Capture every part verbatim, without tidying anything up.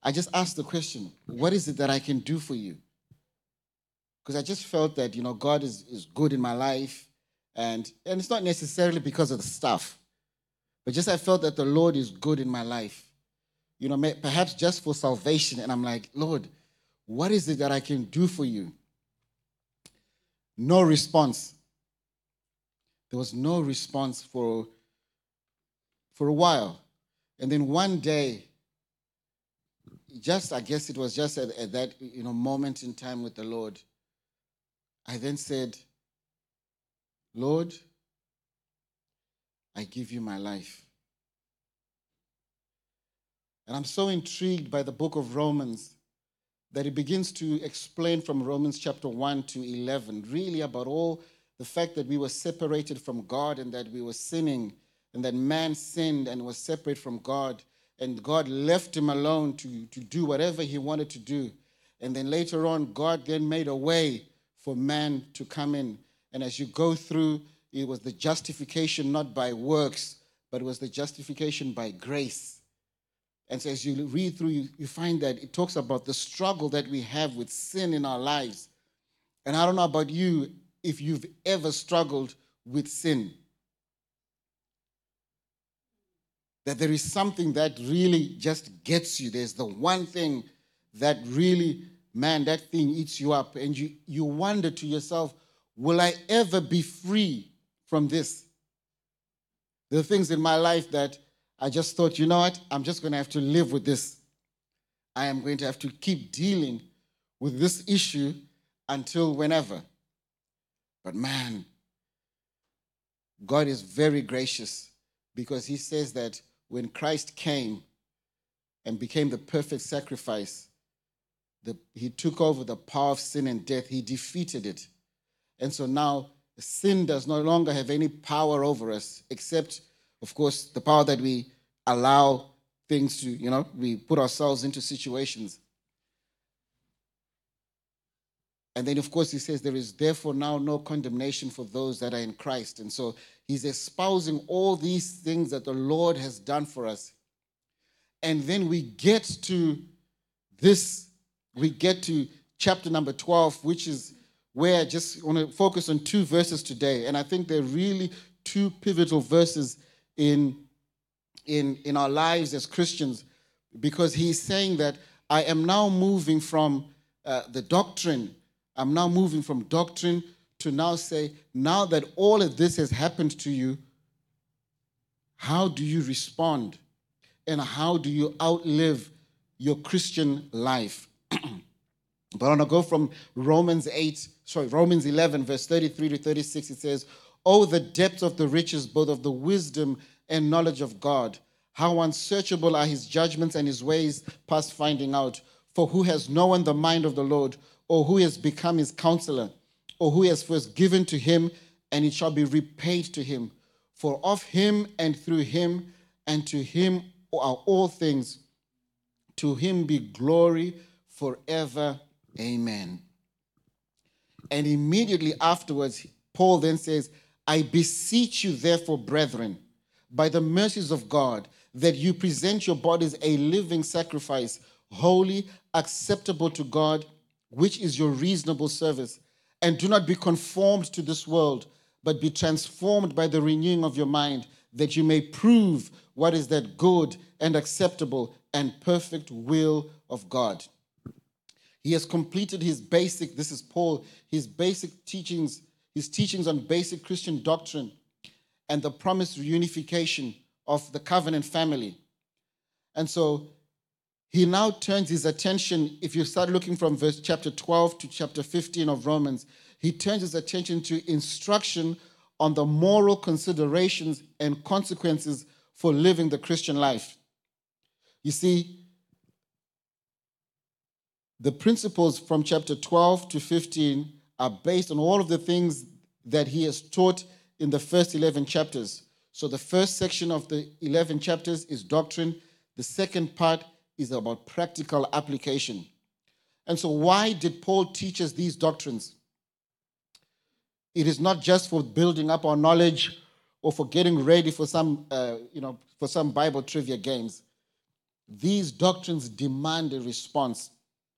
I just asked the question, what is it that I can do for you? Because I just felt that, you know, God is, is good in my life. And, and it's not necessarily because of the stuff, but just I felt that the Lord is good in my life. You know, may, perhaps just for salvation. And I'm like, Lord, what is it that I can do for you? No response. There was no response for, for a while. And then one day, just, I guess it was just at, at that, you know, moment in time with the Lord, I then said, Lord, I give you my life. And I'm so intrigued by the book of Romans that it begins to explain from Romans chapter one to eleven, really about all the fact that we were separated from God and that we were sinning and that man sinned and was separate from God. And God left him alone to, to do whatever he wanted to do. And then later on, God then made a way for man to come in. And as you go through, it was the justification not by works, but it was the justification by grace. And so as you read through, you, you find that it talks about the struggle that we have with sin in our lives. And I don't know about you, if you've ever struggled with sin. That there is something that really just gets you. There's the one thing that really, man, that thing eats you up. And you, you wonder to yourself, will I ever be free from this? There are things in my life that I just thought, you know what, I'm just going to have to live with this. I am going to have to keep dealing with this issue until whenever. But man, God is very gracious because he says that when Christ came and became the perfect sacrifice, the, he took over the power of sin and death. He defeated it. And so now sin does no longer have any power over us, except, of course, the power that we allow things to, you know, we put ourselves into situations. And then, of course, he says there is therefore now no condemnation for those that are in Christ. And so he's espousing all these things that the Lord has done for us. And then we get to this, we get to chapter number twelve, which is where I just want to focus on two verses today. And I think they're really two pivotal verses in, in, in our lives as Christians, because he's saying that I am now moving from uh, the doctrine I'm now moving from doctrine to now say, now that all of this has happened to you, how do you respond? And how do you outlive your Christian life? But I want to go from Romans eight, sorry, Romans eleven, verse thirty-three to thirty-six. It says, oh, the depth of the riches, both of the wisdom and knowledge of God. How unsearchable are his judgments and his ways past finding out. For who has known the mind of the Lord, or who has become his counselor, or who has first given to him, and it shall be repaid to him. For of him and through him and to him are all things. To him be glory forever. Amen. And immediately afterwards, Paul then says, I beseech you therefore, brethren, by the mercies of God, that you present your bodies a living sacrifice, holy, acceptable to God, which is your reasonable service. And do not be conformed to this world, but be transformed by the renewing of your mind, that you may prove what is that good and acceptable and perfect will of God. He has completed his basic, this is Paul, his basic teachings, his teachings on basic Christian doctrine and the promised reunification of the covenant family. And so he now turns his attention, if you start looking from verse chapter twelve to chapter fifteen of Romans, he turns his attention to instruction on the moral considerations and consequences for living the Christian life. You see, the principles from chapter twelve to fifteen are based on all of the things that he has taught in the first eleven chapters. So the first section of the eleven chapters is doctrine. The second part is about practical application. And so why did Paul teach us these doctrines? It is not just for building up our knowledge or for getting ready for some, uh, you know, for some Bible trivia games. these doctrines demand a response.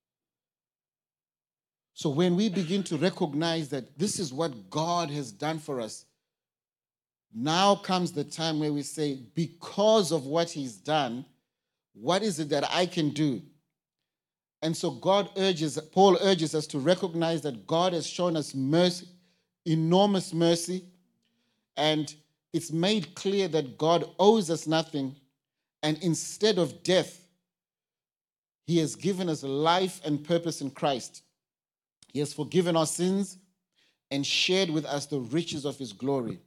So when we begin to recognize that this is what God has done for us, now comes the time where we say, because of what he's done, what is it that I can do? And so God urges, Paul urges us to recognize that God has shown us mercy, enormous mercy, and it's made clear that God owes us nothing, and instead of death, he has given us life and purpose in Christ. He has forgiven our sins and shared with us the riches of his glory.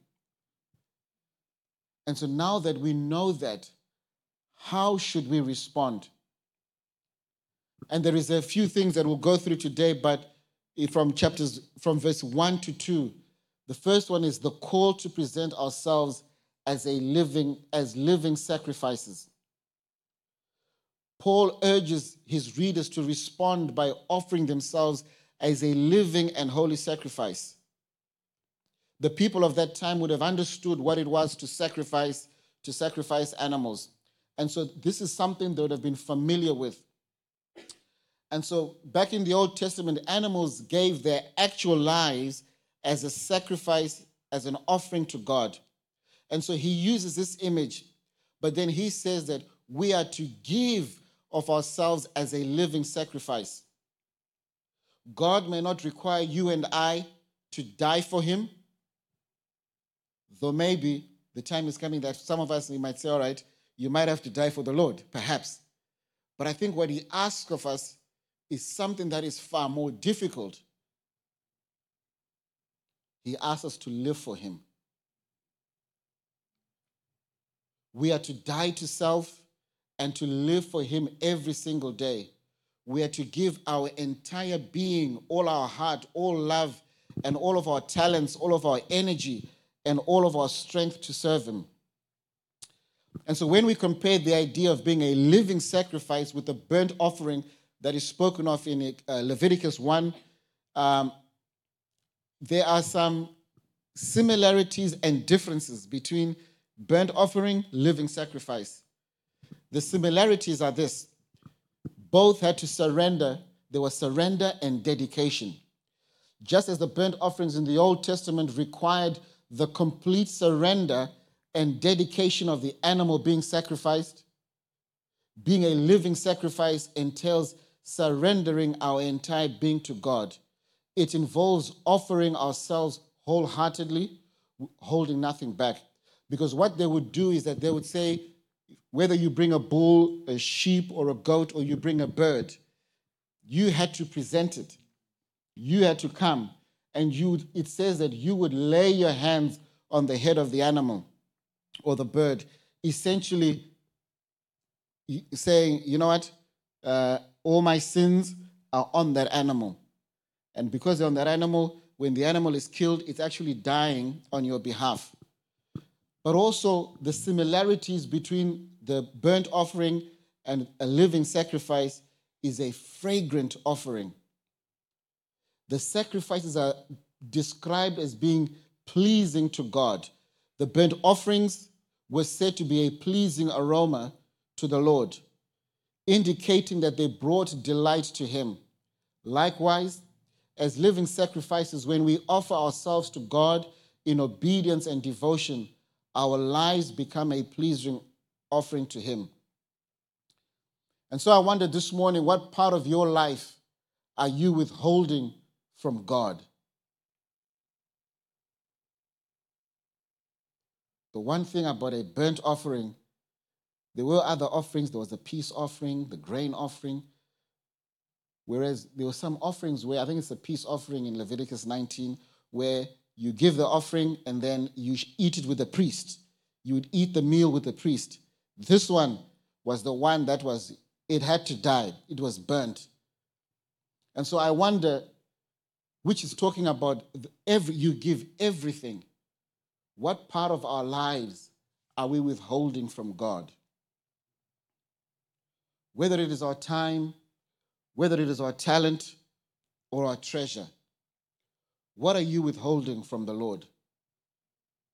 And so now that we know that, how should we respond? And there is a few things that we'll go through today, but from chapters, from verse one to two, the first one is the call to present ourselves as a living, as living sacrifices. Paul urges his readers to respond by offering themselves as a living and holy sacrifice. The people of that time would have understood what it was to sacrifice, to sacrifice animals. And so this is something they would have been familiar with. And so back in the Old Testament, animals gave their actual lives as a sacrifice, as an offering to God. And so he uses this image, but then he says that we are to give of ourselves as a living sacrifice. God may not require you and I to die for him, though maybe the time is coming that some of us, we might say, all right, you might have to die for the Lord, perhaps. But I think what he asks of us is something that is far more difficult. He asks us to live for him. We are to die to self and to live for him every single day. We are to give our entire being, all our heart, all love, and all of our talents, all of our energy, and all of our strength to serve him. And so when we compare the idea of being a living sacrifice with the burnt offering that is spoken of in uh, Leviticus one, um, there are some similarities and differences between burnt offering, living sacrifice. The similarities are this. Both had to surrender. There was surrender and dedication. Just as the burnt offerings in the Old Testament required the complete surrender and dedication of the animal being sacrificed, being a living sacrifice entails surrendering our entire being to God. It involves offering ourselves wholeheartedly, holding nothing back. Because what they would do is that they would say, whether you bring a bull, a sheep, or a goat, or you bring a bird, you had to present it. You had to come. And you, it says that you would lay your hands on the head of the animal or the bird, essentially saying, you know what, uh, all my sins are on that animal. And because they're on that animal, when the animal is killed, it's actually dying on your behalf. But also the similarities between the burnt offering and a living sacrifice is a fragrant offering. The sacrifices are described as being pleasing to God. The burnt offerings were said to be a pleasing aroma to the Lord, indicating that they brought delight to him. Likewise, as living sacrifices, when we offer ourselves to God in obedience and devotion, our lives become a pleasing offering to him. And so I wonder this morning, what part of your life are you withholding from God? The one thing about a burnt offering, there were other offerings. There was the peace offering, the grain offering. Whereas there were some offerings where, I think it's a peace offering in Leviticus nineteen, where you give the offering and then you eat it with the priest. You would eat the meal with the priest. This one was the one that was, it had to die. It was burnt. And so I wonder, which is talking about every, you give everything. What part of our lives are we withholding from God? Whether it is our time, whether it is our talent or our treasure, what are you withholding from the Lord?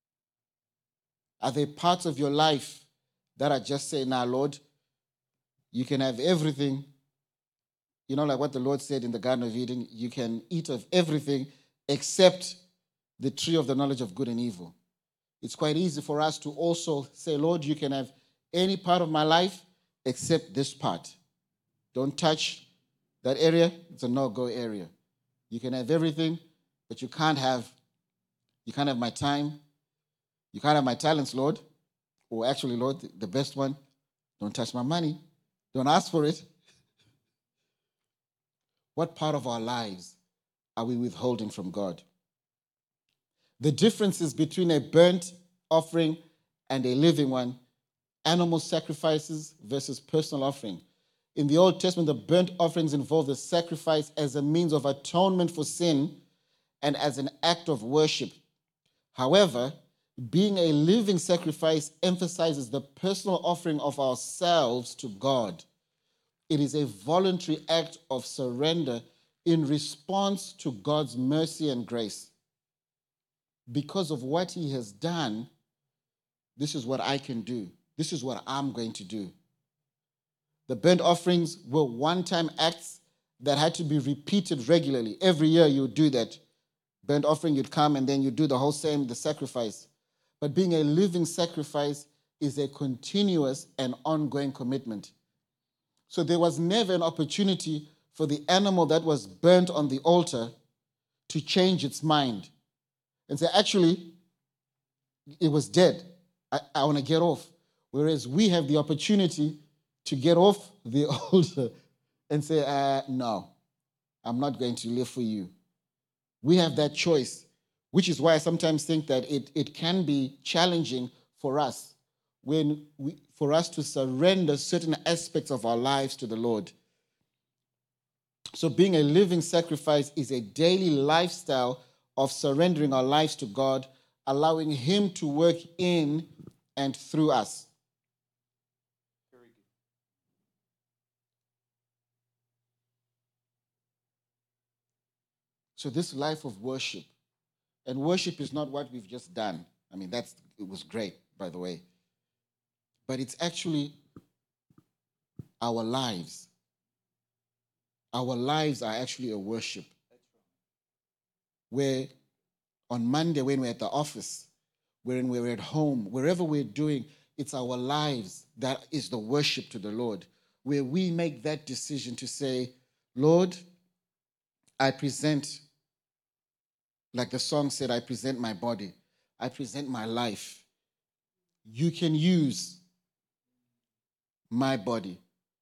Are there parts of your life that are just saying, nah, Lord, You can have everything. You know, like what the Lord said in the Garden of Eden, you can eat of everything except the tree of the knowledge of good and evil. It's quite easy for us to also say, Lord, you can have any part of my life except this part. Don't touch that area. It's a no-go area. You can have everything, but you can't have, you can't have my time. You can't have my talents, Lord. Or actually, Lord, the best one, don't touch my money. Don't ask for it. What part of our lives are we withholding from God? The differences between a burnt offering and a living one, animal sacrifices versus personal offering. In the Old Testament, the burnt offerings involve the sacrifice as a means of atonement for sin and as an act of worship. However, being a living sacrifice emphasizes the personal offering of ourselves to God. It is a voluntary act of surrender in response to God's mercy and grace. Because of what he has done, this is what I can do. This is what I'm going to do. The burnt offerings were one-time acts that had to be repeated regularly. Every year you would do that. Burnt offering, you'd come and then you do the whole same, the sacrifice. But being a living sacrifice is a continuous and ongoing commitment. So there was never an opportunity for the animal that was burnt on the altar to change its mind and say, actually, it was dead. I, I want to get off. Whereas we have the opportunity to get off the altar and say, uh, no, I'm not going to live for you. We have that choice, which is why I sometimes think that it, it can be challenging for us when we, for us to surrender certain aspects of our lives to the Lord. So being a living sacrifice is a daily lifestyle of surrendering our lives to God, allowing him to work in and through us. Very good. So this life of worship, and worship is not what we've just done. I mean, that's it was great, by the way. But it's actually our lives. Our lives are actually a worship. Where on Monday when we're at the office, when we're at home, wherever we're doing, it's our lives that is the worship to the Lord. Where we make that decision to say, Lord, I present, like the song said, I present my body. I present my life. You can use my body.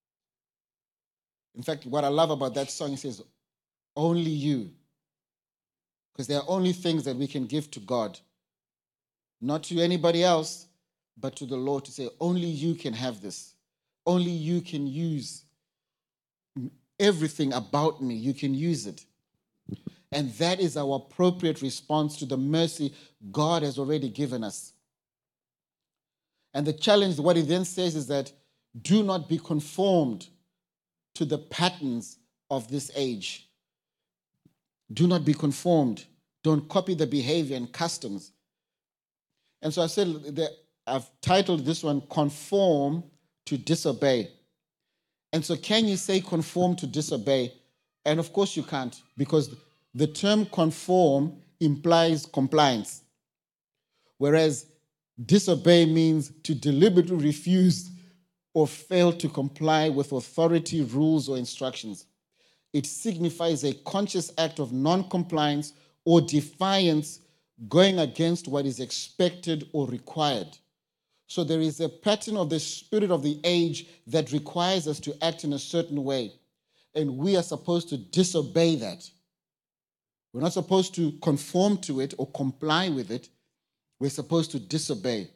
In fact, what I love about that song, it says, only you. Because there are only things that we can give to God. Not to anybody else, but to the Lord to say, only you can have this. Only you can use everything about me. You can use it. And that is our appropriate response to the mercy God has already given us. And the challenge, what he then says is that do not be conformed to the patterns of this age. Do not be conformed. Don't copy the behavior and customs. And so I said that I've titled this one, Conform to Disobey. And so can you say conform to disobey? And of course you can't, because the term conform implies compliance. Whereas disobey means to deliberately refuse or fail to comply with authority, rules, or instructions. It signifies a conscious act of non-compliance or defiance going against what is expected or required. So there is a pattern of the spirit of the age that requires us to act in a certain way. And we are supposed to disobey that. We're not supposed to conform to it or comply with it. We're supposed to disobey.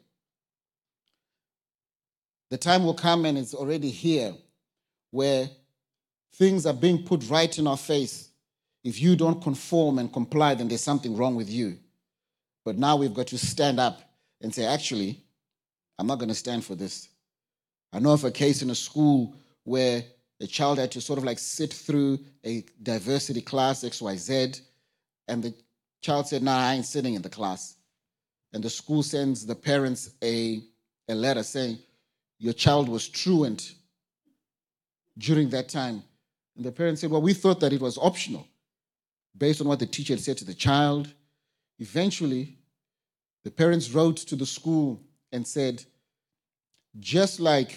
The time will come, and it's already here, where things are being put right in our face. If you don't conform and comply, then there's something wrong with you. But now we've got to stand up and say, actually, I'm not going to stand for this. I know of a case in a school where a child had to sort of like sit through a diversity class, X Y Z, and the child said, no, nah, I ain't sitting in the class. And the school sends the parents a, a letter saying, your child was truant during that time. And the parents said, well, we thought that it was optional based on what the teacher had said to the child. Eventually, the parents wrote to the school and said, just like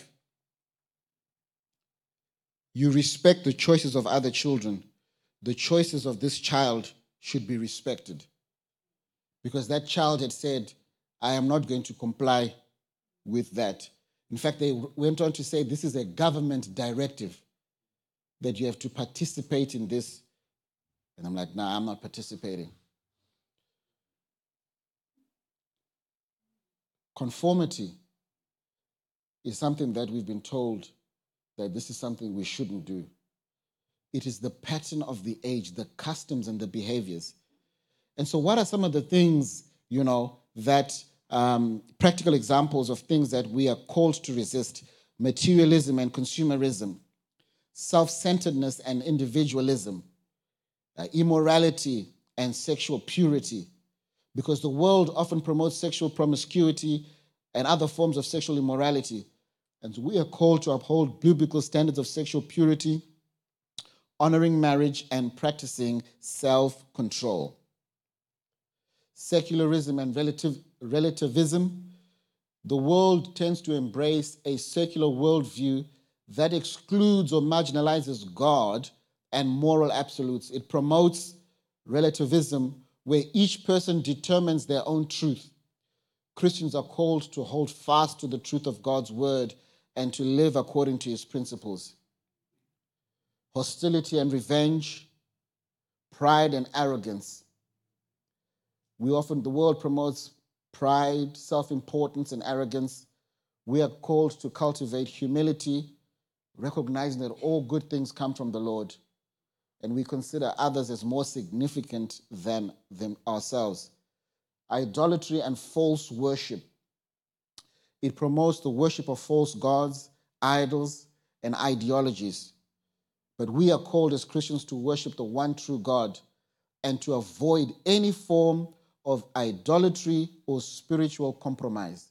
you respect the choices of other children, the choices of this child should be respected. Because that child had said, I am not going to comply with that. In fact, they went on to say this is a government directive that you have to participate in this. And I'm like, nah, I'm not participating. Conformity is something that we've been told that this is something we shouldn't do. It is the pattern of the age, the customs and the behaviors. And so what are some of the things, you know, that um, practical examples of things that we are called to resist? Materialism and consumerism, self-centeredness and individualism, uh, immorality and sexual purity. Because the world often promotes sexual promiscuity and other forms of sexual immorality. And so we are called to uphold biblical standards of sexual purity, honoring marriage, and practicing self-control. Secularism and relative, relativism. The world tends to embrace a secular worldview that excludes or marginalizes God and moral absolutes. It promotes relativism, where each person determines their own truth. Christians are called to hold fast to the truth of God's word and to live according to his principles. Hostility and revenge, pride and arrogance. We often, the world promotes pride, self-importance, and arrogance. We are called to cultivate humility, recognizing that all good things come from the Lord, and we consider others as more significant than them ourselves. Idolatry and false worship. It promotes the worship of false gods, idols, and ideologies. But we are called as Christians to worship the one true God and to avoid any form of idolatry or spiritual compromise.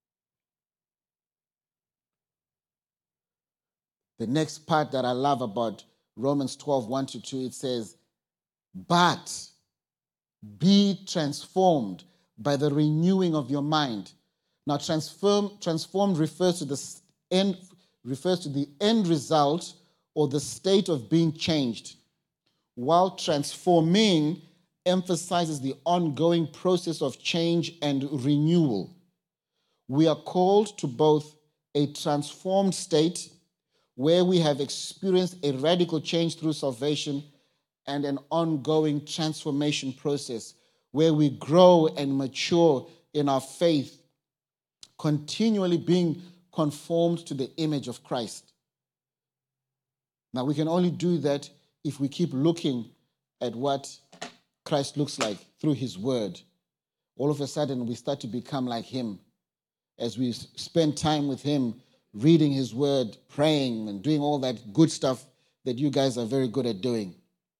The next part that I love about Romans twelve, one to two, it says, but be transformed by the renewing of your mind. Now, transform, transformed refers to the end, refers to the end result or the state of being changed, while transforming emphasizes the ongoing process of change and renewal. We are called to both a transformed state, where we have experienced a radical change through salvation, and an ongoing transformation process where we grow and mature in our faith, continually being conformed to the image of Christ. Now, we can only do that if we keep looking at what Christ looks like through his word. All of a sudden, we start to become like him. As we spend time with him, reading his word, praying, and doing all that good stuff that you guys are very good at doing.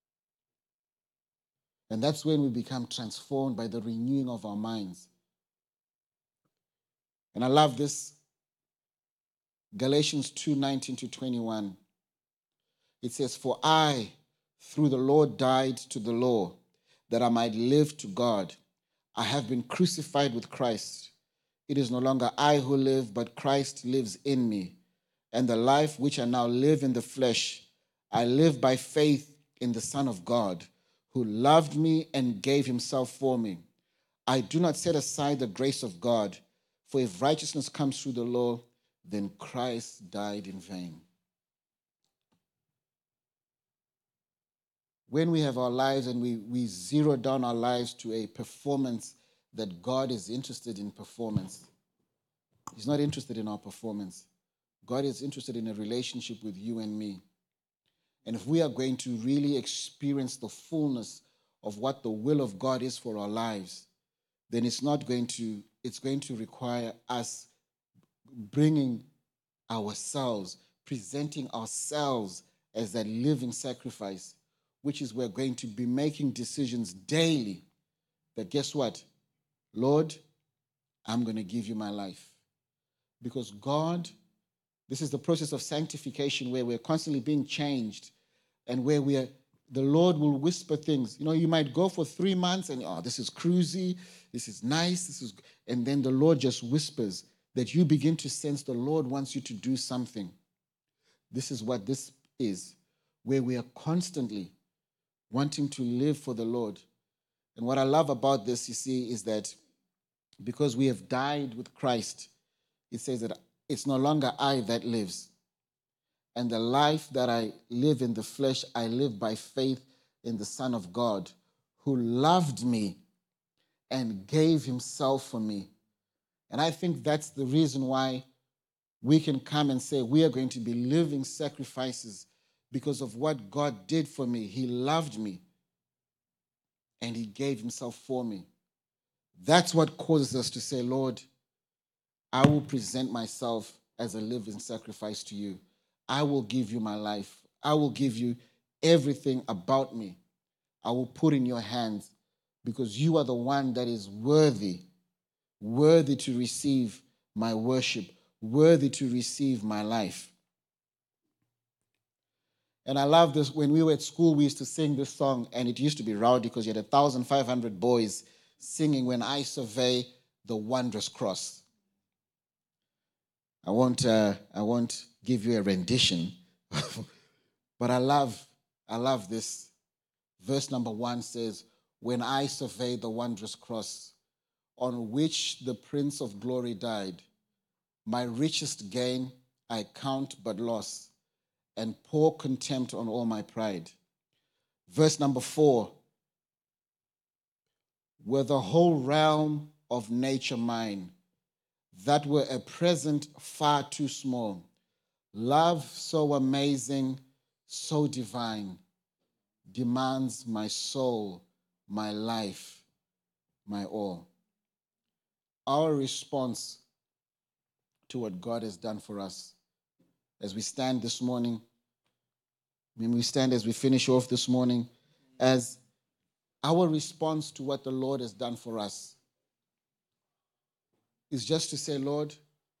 And that's when we become transformed by the renewing of our minds. And I love this. Galatians two, nineteen to twenty-one. It says, for I, through the Lord, died to the law, that I might live to God. I have been crucified with Christ. It is no longer I who live, but Christ lives in me. And the life which I now live in the flesh, I live by faith in the Son of God, who loved me and gave himself for me. I do not set aside the grace of God, for if righteousness comes through the law, then Christ died in vain. When we have our lives and we, we zero down our lives to a performance that God is interested in performance, he's not interested in our performance. God is interested in a relationship with you and me. And if we are going to really experience the fullness of what the will of God is for our lives, then it's not going to, it's going to require us bringing ourselves, presenting ourselves as that living sacrifice, which is we're going to be making decisions daily that, guess what? Lord, I'm going to give you my life. Because God This is the process of sanctification where we're constantly being changed and where we are, the Lord will whisper things. You know, you might go for three months and, oh, this is cruisy, this is nice, this is, and then the Lord just whispers that you begin to sense the Lord wants you to do something. This is what this is, where we are constantly wanting to live for the Lord. And what I love about this, you see, is that because we have died with Christ, it says that it's no longer I that lives. And the life that I live in the flesh, I live by faith in the Son of God, who loved me and gave himself for me. And I think that's the reason why we can come and say we are going to be living sacrifices because of what God did for me. He loved me and he gave himself for me. That's what causes us to say, Lord, I will present myself as a living sacrifice to you. I will give you my life. I will give you everything about me. I will put in your hands because you are the one that is worthy, worthy to receive my worship, worthy to receive my life. And I love this. When we were at school, we used to sing this song, and it used to be rowdy because you had one thousand five hundred boys singing, When I Survey the Wondrous Cross. I won't, uh, I won't give you a rendition, but I love, I love this. Verse number one says, when I survey the wondrous cross on which the Prince of Glory died, my richest gain I count but loss, and pour contempt on all my pride. Verse number four, were the whole realm of nature mine, that were a present far too small. Love so amazing, so divine, demands my soul, my life, my all. Our response to what God has done for us, as we stand this morning, when we stand as we finish off this morning, as our response to what the Lord has done for us is just to say, Lord,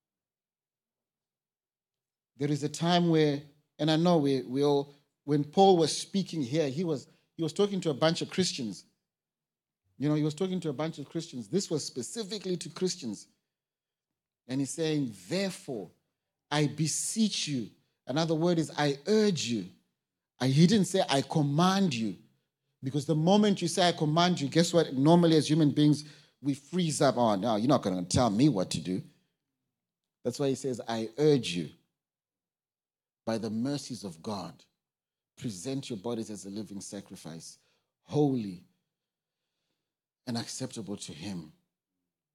there is a time where, and I know we we all, when Paul was speaking here, he was he was talking to a bunch of Christians. You know, he was talking to a bunch of Christians. This was specifically to Christians. And he's saying, therefore, I beseech you. Another word is, I urge you. I, he didn't say, I command you. Because the moment you say, I command you, guess what? Normally, as human beings, we freeze up. Oh, no, you're not going to tell me what to do. That's why he says, I urge you, by the mercies of God, present your bodies as a living sacrifice, holy and acceptable to him.